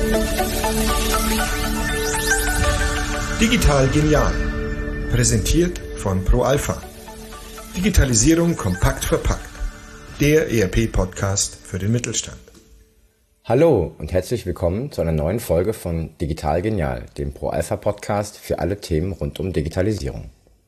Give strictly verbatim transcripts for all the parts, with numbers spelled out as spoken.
Digital genial. Präsentiert von ProAlpha. Digitalisierung kompakt verpackt. Der E R P-Podcast für den Mittelstand. Hallo und herzlich willkommen zu einer neuen Folge von Digital genial, dem ProAlpha-Podcast für alle Themen rund um Digitalisierung.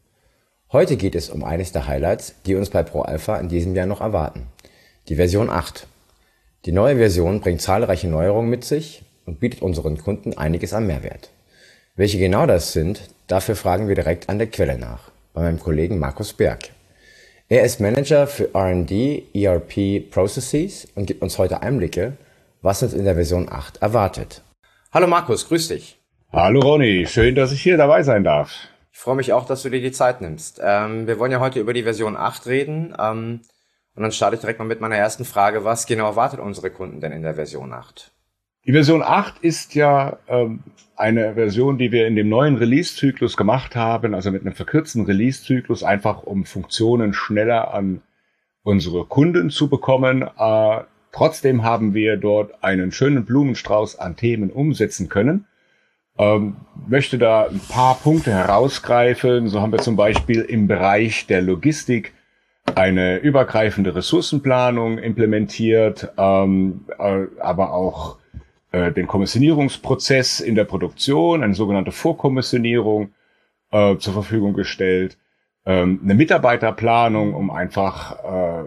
Heute geht es um eines der Highlights, die uns bei ProAlpha in diesem Jahr noch erwarten, die Version acht. Die neue Version bringt zahlreiche Neuerungen mit sich und bietet unseren Kunden einiges an Mehrwert. Welche genau das sind, dafür fragen wir direkt an der Quelle nach, bei meinem Kollegen Markus Berg. Er ist Manager für R and D E R P Processes und gibt uns heute Einblicke, was uns in der Version acht erwartet. Hallo Markus, grüß dich. Hallo Ronny, schön, dass ich hier dabei sein darf. Ich freue mich auch, dass du dir die Zeit nimmst. Ähm, wir wollen ja heute über die Version acht reden ähm, und dann starte ich direkt mal mit meiner ersten Frage. Was genau erwartet unsere Kunden denn in der Version acht? Die Version acht ist ja ähm, eine Version, die wir in dem neuen Release-Zyklus gemacht haben, also mit einem verkürzten Release-Zyklus, einfach um Funktionen schneller an unsere Kunden zu bekommen. Äh, trotzdem haben wir dort einen schönen Blumenstrauß an Themen umsetzen können. Ähm, möchte da ein paar Punkte herausgreifen. So haben wir zum Beispiel im Bereich der Logistik eine übergreifende Ressourcenplanung implementiert, ähm, äh, aber auch den Kommissionierungsprozess in der Produktion, eine sogenannte Vorkommissionierung äh, zur Verfügung gestellt, ähm, eine Mitarbeiterplanung, um einfach äh,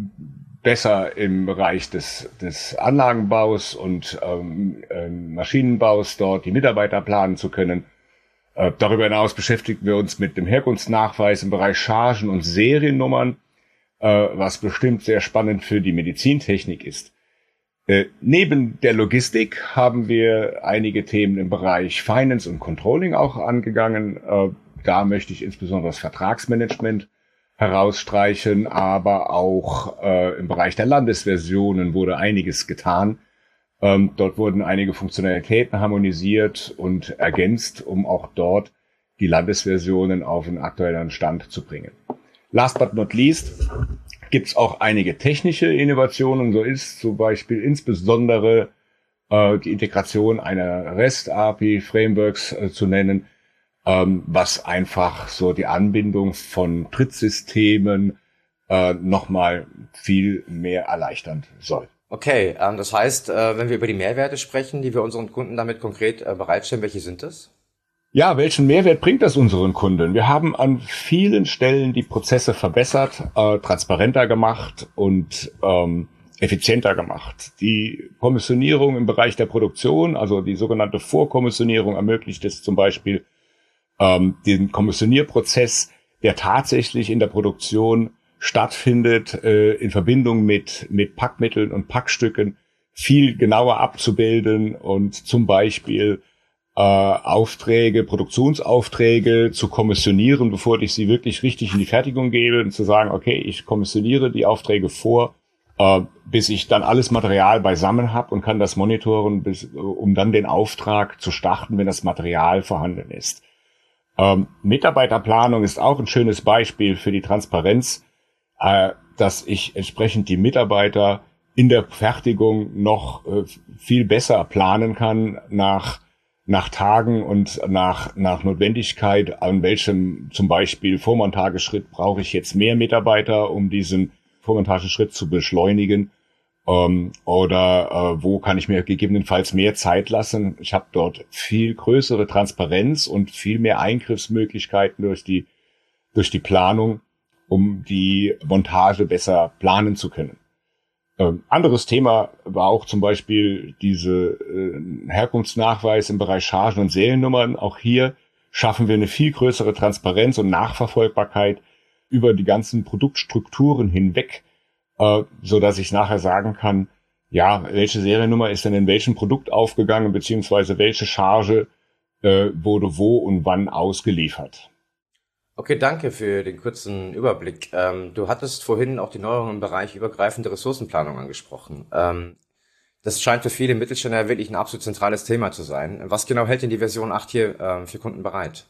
besser im Bereich des, des Anlagenbaus und ähm, äh, Maschinenbaus dort die Mitarbeiter planen zu können. Äh, darüber hinaus beschäftigen wir uns mit dem Herkunftsnachweis im Bereich Chargen und Seriennummern, äh, was bestimmt sehr spannend für die Medizintechnik ist. Äh, neben der Logistik haben wir einige Themen im Bereich Finance und Controlling auch angegangen. Äh, da möchte ich insbesondere das Vertragsmanagement herausstreichen, aber auch äh, im Bereich der Landesversionen wurde einiges getan. Ähm, dort wurden einige Funktionalitäten harmonisiert und ergänzt, um auch dort die Landesversionen auf einen aktuellen Stand zu bringen. Last but not least gibt es auch einige technische Innovationen. So ist zum Beispiel insbesondere äh, die Integration einer REST-A P I-Frameworks äh, zu nennen, ähm, was einfach so die Anbindung von Drittsystemen äh, nochmal viel mehr erleichtern soll. Okay, ähm, das heißt, äh, wenn wir über die Mehrwerte sprechen, die wir unseren Kunden damit konkret äh, bereitstellen, welche sind das? Ja, welchen Mehrwert bringt das unseren Kunden? Wir haben an vielen Stellen die Prozesse verbessert, äh, transparenter gemacht und ähm, effizienter gemacht. Die Kommissionierung im Bereich der Produktion, also die sogenannte Vorkommissionierung, ermöglicht es zum Beispiel, ähm, den Kommissionierprozess, der tatsächlich in der Produktion stattfindet, äh, in Verbindung mit mit Packmitteln und Packstücken viel genauer abzubilden und zum Beispiel Äh, Aufträge, Produktionsaufträge zu kommissionieren, bevor ich sie wirklich richtig in die Fertigung gebe und zu sagen, okay, ich kommissioniere die Aufträge vor, äh, bis ich dann alles Material beisammen habe und kann das monitoren, bis, um dann den Auftrag zu starten, wenn das Material vorhanden ist. Ähm, Mitarbeiterplanung ist auch ein schönes Beispiel für die Transparenz, äh, dass ich entsprechend die Mitarbeiter in der Fertigung noch äh, viel besser planen kann nach nach Tagen und nach nach Notwendigkeit, an welchem zum Beispiel Vormontageschritt brauche ich jetzt mehr Mitarbeiter, um diesen Vormontageschritt zu beschleunigen, ähm, oder äh, wo kann ich mir gegebenenfalls mehr Zeit lassen. Ich habe dort viel größere Transparenz und viel mehr Eingriffsmöglichkeiten durch die durch die Planung, um die Montage besser planen zu können. Ähm, anderes Thema war auch zum Beispiel diese äh, Herkunftsnachweis im Bereich Chargen und Seriennummern. Auch hier schaffen wir eine viel größere Transparenz und Nachverfolgbarkeit über die ganzen Produktstrukturen hinweg, äh, so dass ich nachher sagen kann, ja, welche Seriennummer ist denn in welchem Produkt aufgegangen, beziehungsweise welche Charge äh, wurde wo und wann ausgeliefert. Okay, danke für den kurzen Überblick. Ähm, du hattest vorhin auch die Neuerungen im Bereich übergreifende Ressourcenplanung angesprochen. Ähm, das scheint für viele Mittelständler wirklich ein absolut zentrales Thema zu sein. Was genau hält denn die Version acht hier äh, für Kunden bereit?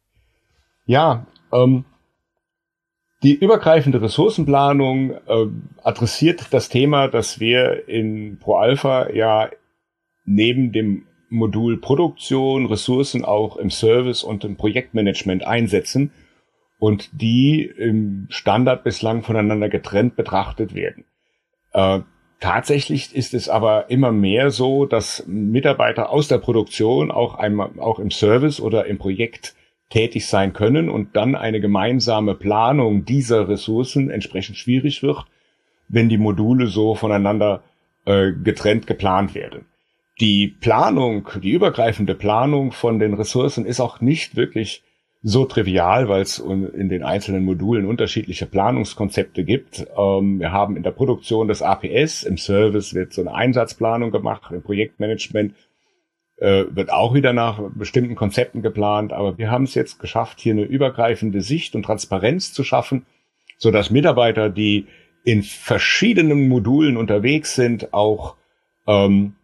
Ja, ähm, die übergreifende Ressourcenplanung äh, adressiert das Thema, dass wir in ProAlpha ja neben dem Modulproduktion, Ressourcen auch im Service und im Projektmanagement einsetzen und die im Standard bislang voneinander getrennt betrachtet werden. Äh, tatsächlich ist es aber immer mehr so, dass Mitarbeiter aus der Produktion auch einmal auch im Service oder im Projekt tätig sein können und dann eine gemeinsame Planung dieser Ressourcen entsprechend schwierig wird, wenn die Module so voneinander äh, getrennt geplant werden. Die Planung, die übergreifende Planung von den Ressourcen ist auch nicht wirklich so trivial, weil es in den einzelnen Modulen unterschiedliche Planungskonzepte gibt. Ähm, wir haben in der Produktion das A P S, im Service wird so eine Einsatzplanung gemacht, im Projektmanagement äh, wird auch wieder nach bestimmten Konzepten geplant, aber wir haben es jetzt geschafft, hier eine übergreifende Sicht und Transparenz zu schaffen, so dass Mitarbeiter, die in verschiedenen Modulen unterwegs sind, auch ähm,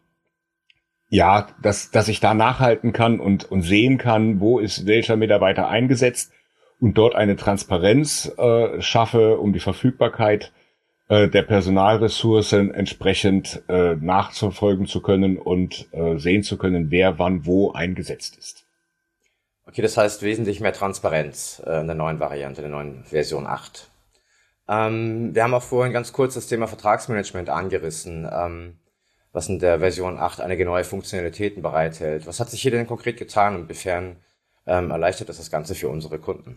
ja, dass dass ich da nachhalten kann und und sehen kann, wo ist welcher Mitarbeiter eingesetzt und dort eine Transparenz äh, schaffe, um die Verfügbarkeit äh, der Personalressourcen entsprechend äh, nachzuverfolgen zu können und äh, sehen zu können, wer wann wo eingesetzt ist. Okay, das heißt wesentlich mehr Transparenz äh, in der neuen Variante, der neuen Version acht. Ähm, wir haben auch vorhin ganz kurz das Thema Vertragsmanagement angerissen, ähm, was in der Version acht einige neue Funktionalitäten bereithält. Was hat sich hier denn konkret getan und inwiefern ähm, erleichtert das das Ganze für unsere Kunden?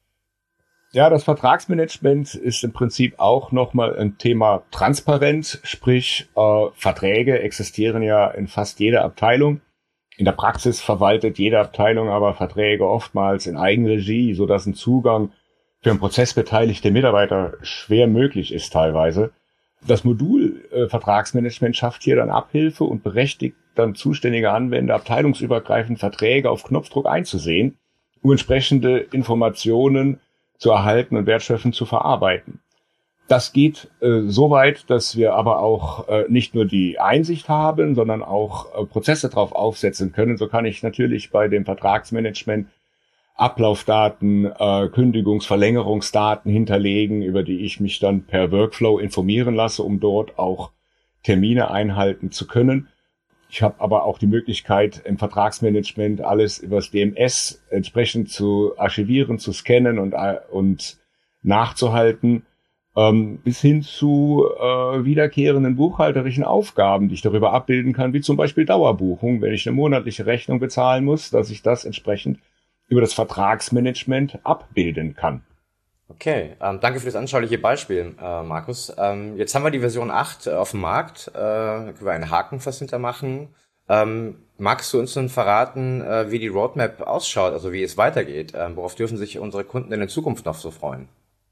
Ja, das Vertragsmanagement ist im Prinzip auch nochmal ein Thema Transparenz, sprich äh, Verträge existieren ja in fast jeder Abteilung. In der Praxis verwaltet jede Abteilung aber Verträge oftmals in Eigenregie, sodass ein Zugang für einen prozessbeteiligte Mitarbeiter schwer möglich ist teilweise. Das Modul äh, Vertragsmanagement schafft hier dann Abhilfe und berechtigt dann zuständige Anwender, abteilungsübergreifend Verträge auf Knopfdruck einzusehen, um entsprechende Informationen zu erhalten und wertschöpfend zu verarbeiten. Das geht äh, so weit, dass wir aber auch äh, nicht nur die Einsicht haben, sondern auch äh, Prozesse darauf aufsetzen können. So kann ich natürlich bei dem Vertragsmanagement Ablaufdaten, äh, Kündigungsverlängerungsdaten hinterlegen, über die ich mich dann per Workflow informieren lasse, um dort auch Termine einhalten zu können. Ich habe aber auch die Möglichkeit, im Vertragsmanagement alles über das D M S entsprechend zu archivieren, zu scannen und, und nachzuhalten, ähm, bis hin zu äh, wiederkehrenden buchhalterischen Aufgaben, die ich darüber abbilden kann, wie zum Beispiel Dauerbuchung, wenn ich eine monatliche Rechnung bezahlen muss, dass ich das entsprechend über das Vertragsmanagement abbilden kann. Okay, ähm, danke für das anschauliche Beispiel, äh, Markus. Ähm, jetzt haben wir die Version acht äh, auf dem Markt. Äh, können wir einen Haken fast hintermachen. Ähm, magst du uns nun verraten, äh, wie die Roadmap ausschaut, also wie es weitergeht? Ähm, worauf dürfen sich unsere Kunden denn in Zukunft noch so freuen?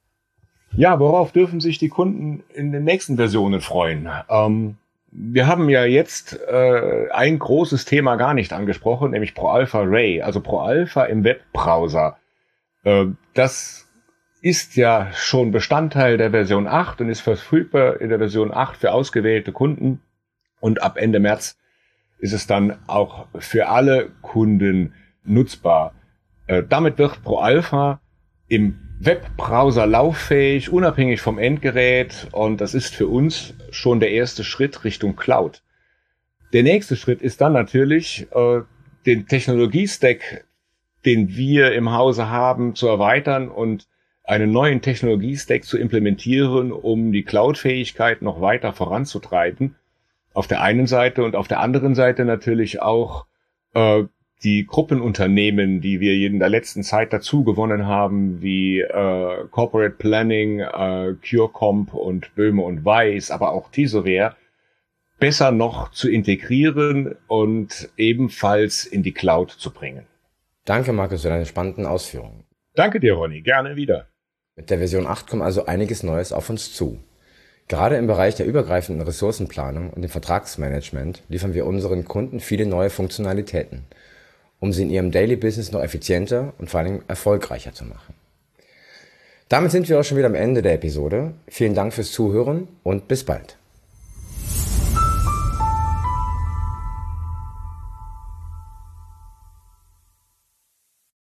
Ja, worauf dürfen sich die Kunden in den nächsten Versionen freuen? Ähm, wir haben ja jetzt äh, ein großes Thema gar nicht angesprochen, nämlich ProAlpha Ray, also ProAlpha im Webbrowser. Äh, das ist ja schon Bestandteil der Version acht und ist verfügbar in der Version acht für ausgewählte Kunden. Und ab Ende März ist es dann auch für alle Kunden nutzbar. Äh, damit wird ProAlpha im Webbrowser lauffähig, unabhängig vom Endgerät. Und das ist für uns schon der erste Schritt Richtung Cloud. Der nächste Schritt ist dann natürlich, äh, den Technologiestack, den wir im Hause haben, zu erweitern und einen neuen Technologiestack zu implementieren, um die Cloud-Fähigkeit noch weiter voranzutreiben. Auf der einen Seite und auf der anderen Seite natürlich auch äh, die Gruppenunternehmen, die wir in der letzten Zeit dazu gewonnen haben, wie äh, Corporate Planning, äh, CureComp und Böhme und Weiss, aber auch Tesoware, besser noch zu integrieren und ebenfalls in die Cloud zu bringen. Danke, Markus, für deine spannenden Ausführungen. Danke dir, Ronny. Gerne wieder. Mit der Version acht kommt also einiges Neues auf uns zu. Gerade im Bereich der übergreifenden Ressourcenplanung und dem Vertragsmanagement liefern wir unseren Kunden viele neue Funktionalitäten, um sie in ihrem Daily Business noch effizienter und vor allem erfolgreicher zu machen. Damit sind wir auch schon wieder am Ende der Episode. Vielen Dank fürs Zuhören und bis bald.